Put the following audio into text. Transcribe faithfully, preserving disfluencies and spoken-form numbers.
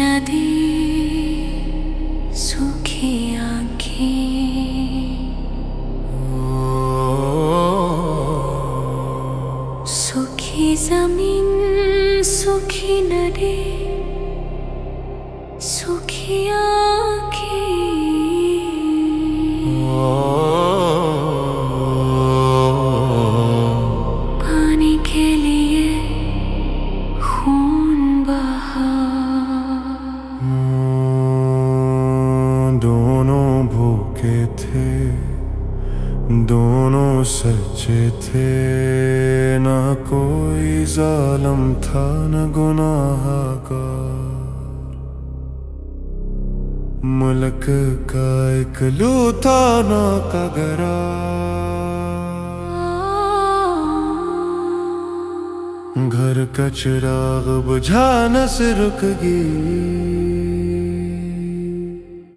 नदी सूखी आँखें, सूखी जमीन सूखी नदी सूखी आँखें, पानी के लिए खून बहा। दोनों भूखे थे, दोनों सच्चे थे, ना कोई जालिम था न गुनाहगार। मुल्क का एक लूथा ना कगरा, घर का चिराग बुझा न से रुक गई।